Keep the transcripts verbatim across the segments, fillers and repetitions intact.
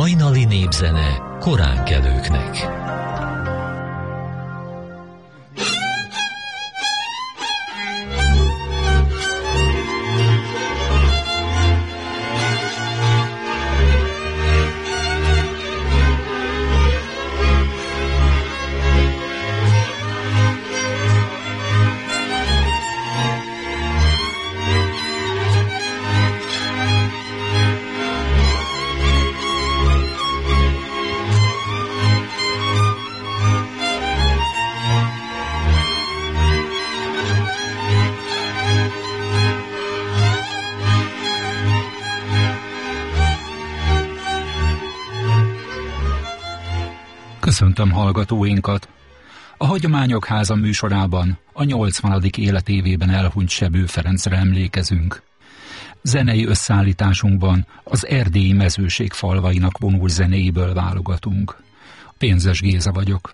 Hajnali népzene koránkelőknek. Köszöntöm hallgatóinkat! A Hagyományok Háza műsorában a nyolcvanadik életévében elhunyt Sebő Ferencre emlékezünk. Zenei összeállításunkban az erdélyi mezőség falvainak vonult zenéiből válogatunk. Pénzes Géza vagyok.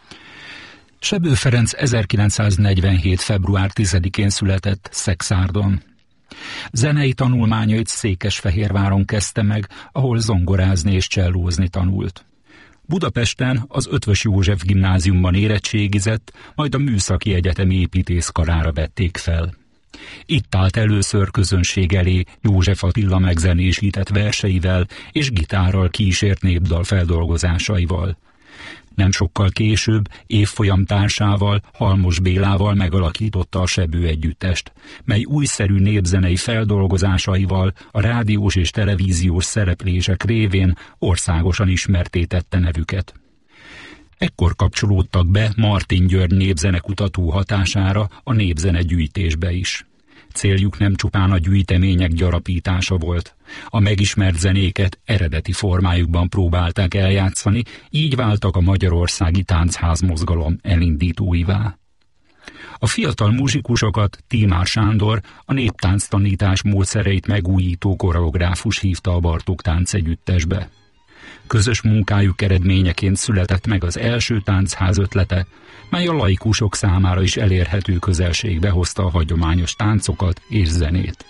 Sebő Ferenc ezerkilencszáznegyvenhét. február tizedikén született Szekszárdon. Zenei tanulmányait Székesfehérváron kezdte meg, ahol zongorázni és csellózni tanult. Budapesten az Eötvös József gimnáziumban érettségizett, majd a Műszaki Egyetem építészkarára vették fel. Itt állt először közönség elé József Attila megzenésített verseivel és gitárral kísért népdal feldolgozásaival. Nem sokkal később évfolyam társával, Halmos Bélával megalakította a Sebő együttest, mely újszerű népzenei feldolgozásaival a rádiós és televíziós szereplések révén országosan ismertté tette nevüket. Ekkor kapcsolódtak be Martin György népzenekutató hatására a népzene gyűjtésbe is. Céljuk nem csupán a gyűjtemények gyarapítása volt. A megismert zenéket eredeti formájukban próbálták eljátszani, így váltak a magyarországi táncház mozgalom elindítóivá. A fiatal muzsikusokat Tímár Sándor, a néptánc tanítás módszereit megújító koreográfus hívta a Bartók táncegyüttesbe. Közös munkájuk eredményeként született meg az első táncház ötlete, mely a laikusok számára is elérhető közelségbe hozta a hagyományos táncokat és zenét.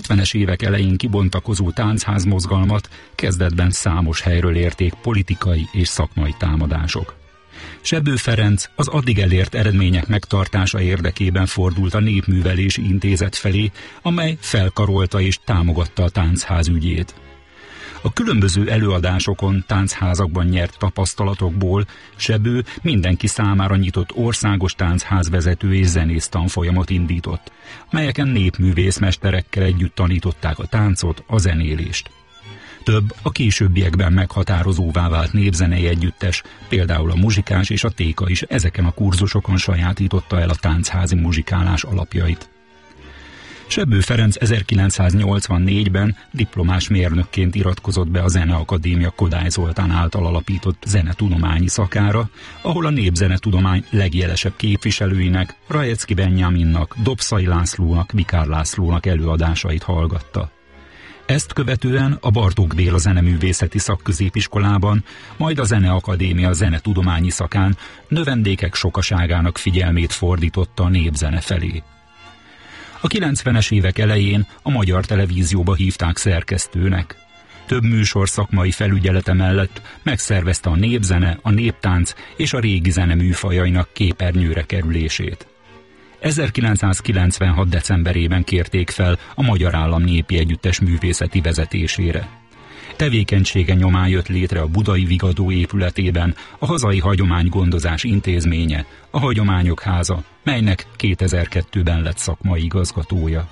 hetvenes évek elején kibontakozó táncházmozgalmat kezdetben számos helyről érték politikai és szakmai támadások. Sebő Ferenc az addig elért eredmények megtartása érdekében fordult a Népművelési Intézet felé, amely felkarolta és támogatta a táncház ügyét. A különböző előadásokon, táncházakban nyert tapasztalatokból Sebő mindenki számára nyitott országos táncházvezető és zenész tanfolyamot indított, melyeken népművészmesterekkel együtt tanították a táncot, a zenélést. Több a későbbiekben meghatározóvá vált népzenei együttes, például a Muzsikás és a Téka is ezeken a kurzusokon sajátította el a tánchazi muzsikálás alapjait. Sebő Ferenc ezerkilencszáznyolcvannégyben diplomás mérnökként iratkozott be a Zeneakadémia Kodály Zoltán által alapított zenetudományi szakára, ahol a népzenetudomány legjelesebb képviselőinek, Rajecki Benjaminnak, Dobszai Lászlónak, Vikár Lászlónak előadásait hallgatta. Ezt követően a Bartók Béla Zeneművészeti Szakközépiskolában, majd a Zeneakadémia zenetudományi szakán növendékek sokaságának figyelmét fordította a népzene felé. A kilencvenes évek elején a Magyar Televízióba hívták szerkesztőnek. Több műsor szakmai felügyelete mellett megszervezte a népzene, a néptánc és a régi zene műfajainak képernyőre kerülését. ezerkilencszázkilencvenhat. decemberében kérték fel a Magyar Állam Népi Együttes művészeti vezetésére. Tevékenysége nyomán jött létre a Budai Vigadó épületében a Hazai Hagyománygondozás Intézménye, a Hagyományok Háza, melynek kétezer-kettőben lett szakmai igazgatója.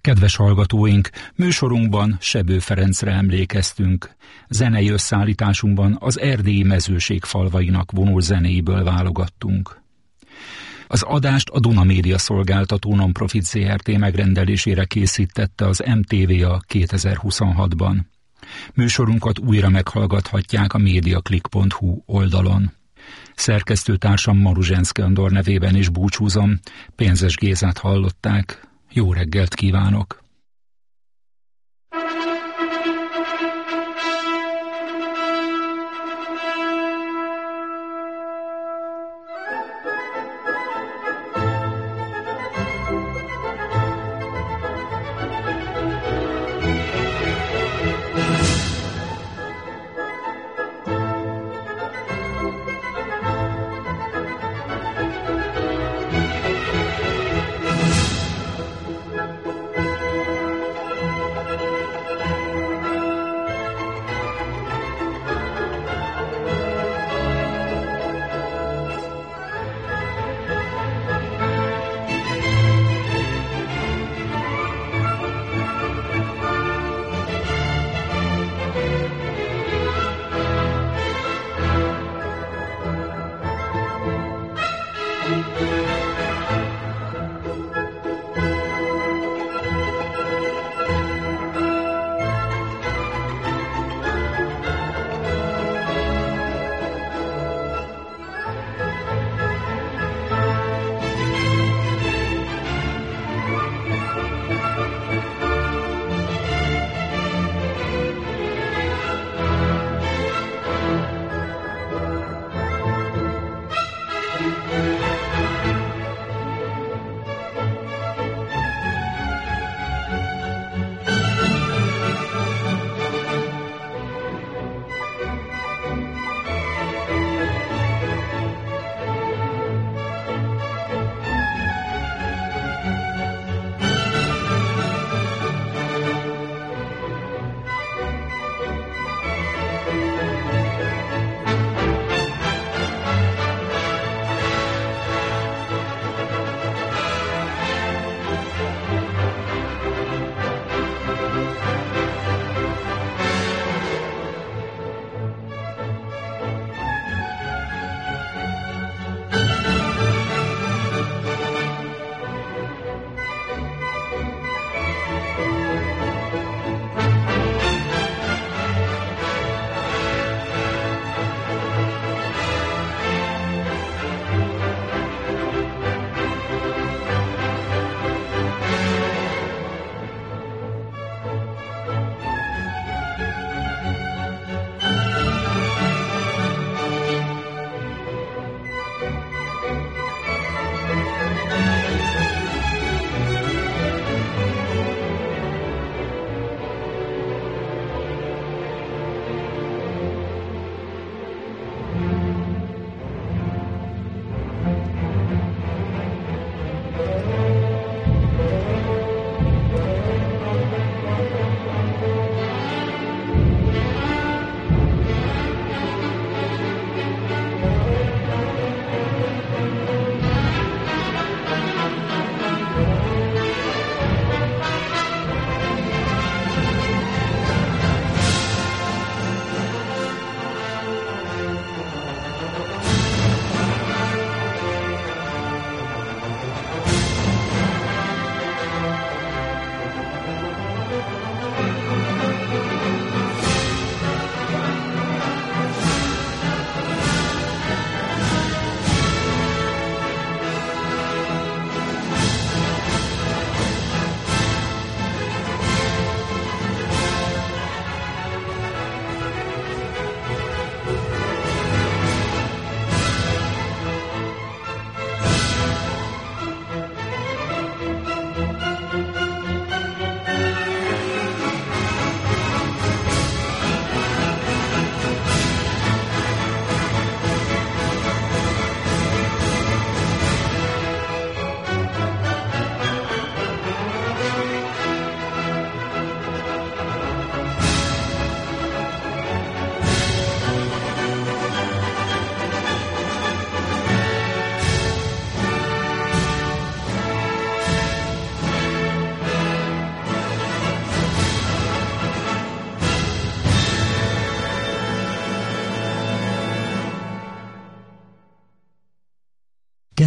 Kedves hallgatóink, műsorunkban Sebő Ferencre emlékeztünk. Zenei összeállításunkban az erdélyi mezőség falvainak vonult zenéiből válogattunk. Az adást a Duna Média Szolgáltató Non-Profit zé er té megrendelésére készítette az em té vé a kétezer-huszonhatban. Műsorunkat újra meghallgathatják a mediaclick pont hu oldalon. Szerkesztőtársam Maruzsenszky Andor nevében is búcsúzom, Pénzes Gézát hallották. Jó reggelt kívánok!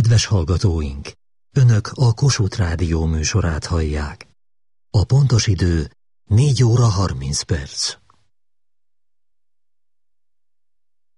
Kedves hallgatóink! Önök a Kossuth Rádió műsorát hallják. A pontos idő négy óra harminc perc.